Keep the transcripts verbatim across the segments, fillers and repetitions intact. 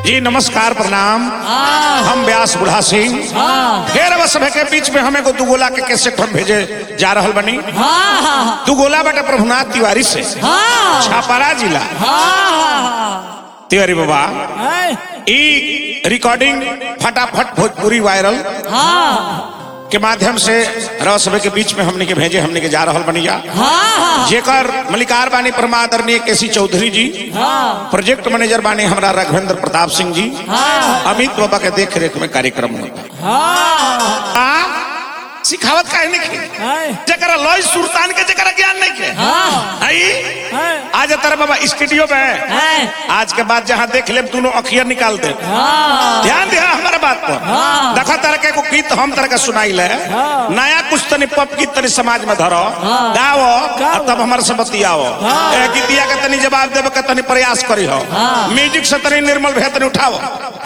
जी नमस्कार प्रणाम। हम व्यास बुढ़ा सिंह फिर बस के बीच में हमें को दुगोला के कैसेट हम भेजे जा रहल बनी। दुगोला बटे प्रभुनाथ तिवारी से छापारा जिला। तिवारी बाबा ई रिकॉर्डिंग फटाफट भोजपुरी वायरल के माध्यम से रव सभा के बीच में हमने के भेजे हमने के जा रहल बनिया। जेकर मलिकार बानी परमादरणीय केसी चौधरी जी, प्रोजेक्ट मैनेजर बानी हमारा राघवेंद्र प्रताप सिंह जी, अमित बाबा के देख रेख में कार्यक्रम होता। सिखावत काहे नहीं के जकरा लॉय सुल्तान के जकरा ज्ञान नहीं के आई आज तेरे बाबा स्टूडियो में आज के बाद जहाँ देख ले दोनों अखियां निकाल दे। ध्यान दे हमारे बात पर। देखा तरह के को गीत हम तरह का सुनाई ले नया कुछ तनी पप गीत तनी समाज में धरो गाओ और तब हमारे से बतियाओ गीतिया के तनी जवाब देवे के तनी प्रयास करी हो। म्यूजिक से तनी निर्मल भे तनी उठाओ।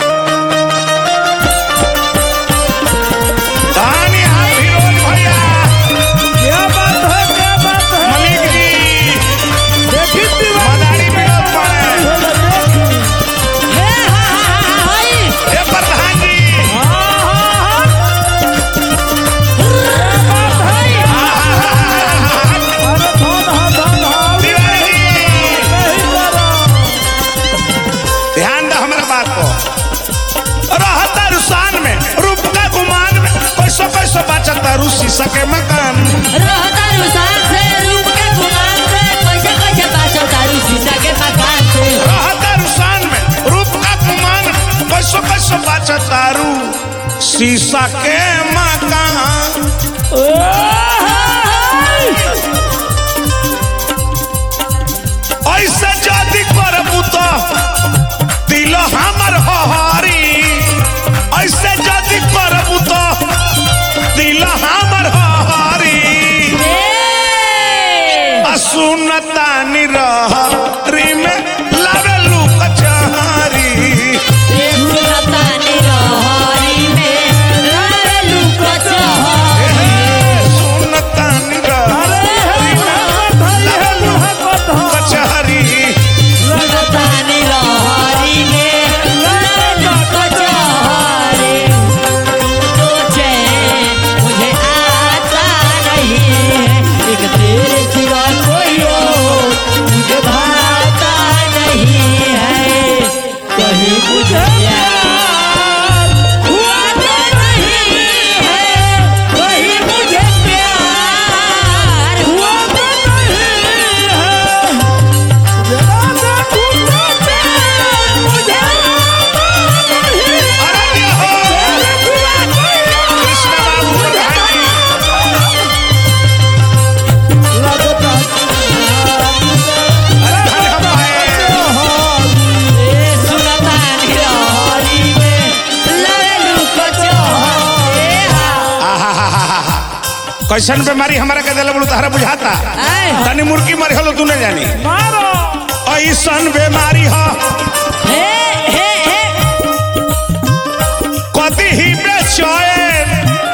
शीशा के मकान रहता रुसान से रूप के गुमान से कैसे कैसे बाचो तारू शीशा के मकान से रहता रुसान में रूप का गुमान कैसे कैसे बाचो तारू शीशा के मकान। ऐसे जाति करबू तो दिल हमर हरी ऐसे जाति करबू तो दिल हमर हरी असुनता निरहरी में लावेलू कचहरी सुनता निरहरी में लावेलू कचहरी सुनता निरहरी में लावेलू कचहरी सुनता निरहरी में लावेलू कचहरी। तो चैन मुझे आता नहीं है एक तेरे सिवा कोई और मुझे भाता नहीं है कहीं मुझे प्यार हुआ तो नहीं है कहीं मुझे प्यार हुआ तो नहीं है जरा सा प्यार मुझे नहीं अरे हो कृष्ण बाबू कैसन बीमारी हमारा के दिल तारा बुझाता तनी मुर्गी मरी हलो तू नहीं जानी ऐसन बीमारी हो कति ही बेचैन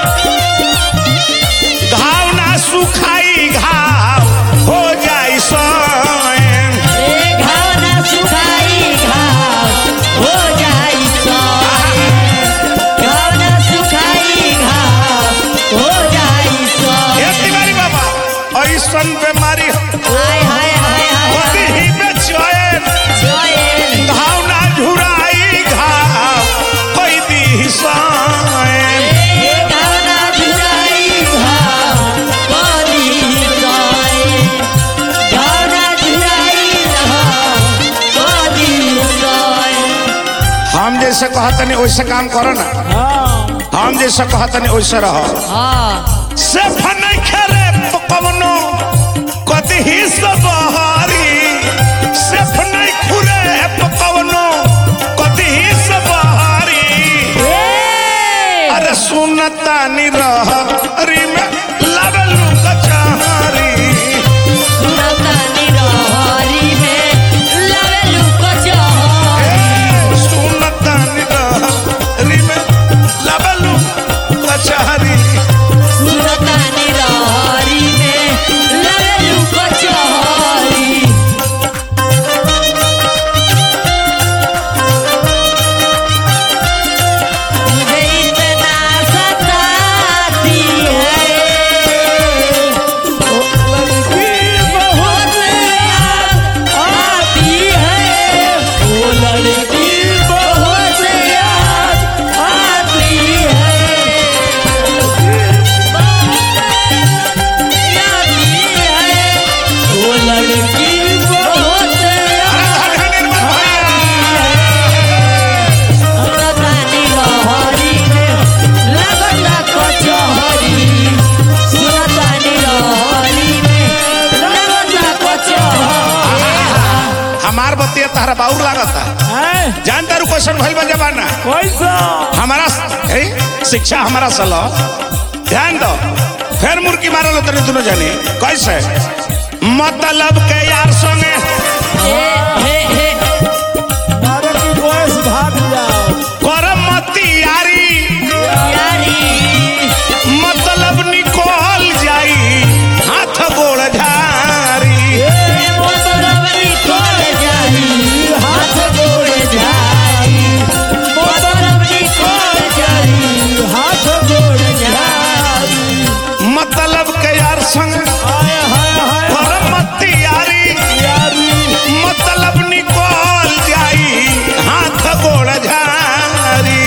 घाव ना सुखाई घाव हो जाई सैन घाव ना सुखाई घाव हो जाई सैन घाव ना सुखाई घाव हो जाई ये सैन। तिवारी बाबा ऐसन बीमारी हाय हाय हाय कति ही बेचैन जय घाव ना झुराई घाव कोई दी सैन घाव ना झुराई घाव कोदी सैन घाव ना झुराई घाव कोदी सैन। हम जैसे कहतनी वैसे काम करो ना हम जैसे कहतनी वैसे रहो हाँ से फनै खेरे पकवनो कति ही सबहारी से फनै खुरे पकवनो कति ही सबहारी अरे सुनता निरहरी में लावेलू कचहरी सुनता निरहरी में लावेलू कचहरी सुनता निरहरी में लावेलू कचहरी सुनता निरहरी में लावेलू कचहरी। हमार बतिया तहरा बाउर लागता जानता रू क्वेश्चन भइल बा जमाना हमारा ए, शिक्षा हमारा सलो ध्यान दो फिर मुर्की मारल तने दोनों जानी कैसे मतलब के यार संगे करम मती यारी मतलब निकल जाई हाथ गोड़ झारी मतलब के यार संग करम मती यारी मतलब निकल जाई हाथ गोड़ झारी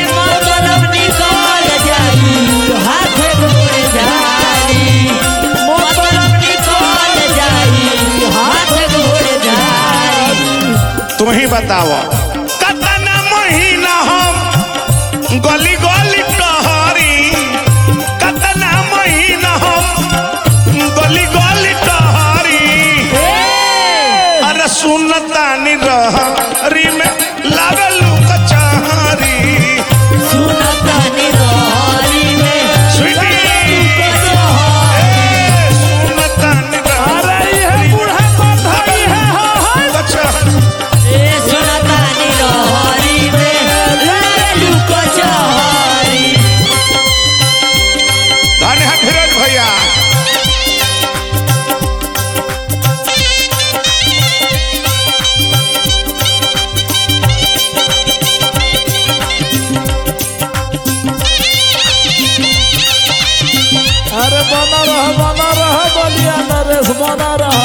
तुम ही बताओ कतना महीना हम गली गली टहरी कतना महीना हम गली गली टहरी अरे सुनता नहीं रहरी में लावेलू कचहरी स्वीटी सुनता नहीं रहरी कचहरी धन्य है फिरोज भैया अरे बना रहा बना रहा बलिया नरेश बना रहा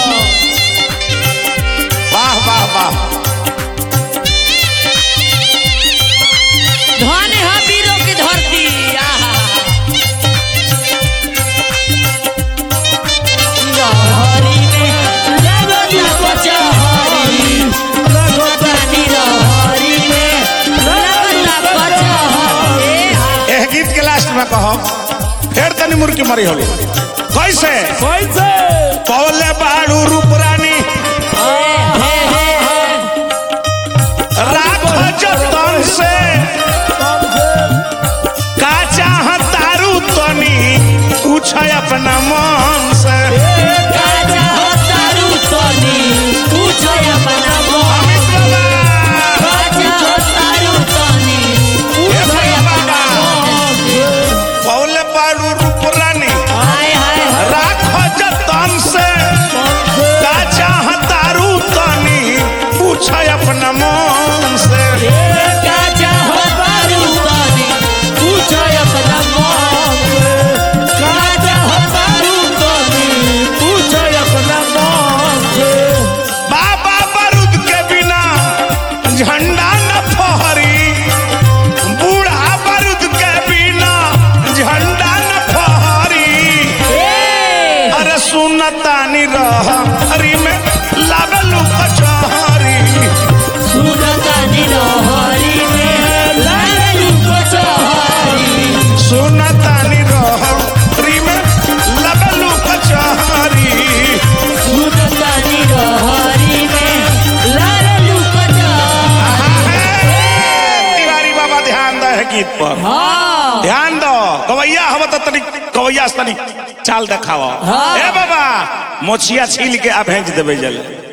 वाह वाह वाह धन है वीरों की धरती आहा लहरी में लगता कचहरी लगता लहरी में लगता कचहरी एह गीत के लास्ट में कहो फिर तनी मुर्की मरी होली कैसे कैसे पौले बाड़ू रूप रानी राख जतन से का चाहतारू तनी पूछ अपना मन से अमित बाबा पौले बाड़ू रूप रानी राख जतन से का चाहतारू तनी पूछ अपना मन से बाबा बारूद के बिना झंडा न फहरी बूढ़ा बारूद के बिना झंडा न फहरी अरे सुनता नहीं रहरी में लावेलू कचहरी सुनता नहीं रहरी में लावेलू कचहरी तिवारी बाबा ध्यान दे है गीत पर ध्यान दो कवैया हम तो तनी कवैया तनी चाल देखाओ ए बाबा मोछिया छील के आ भेज देबे जल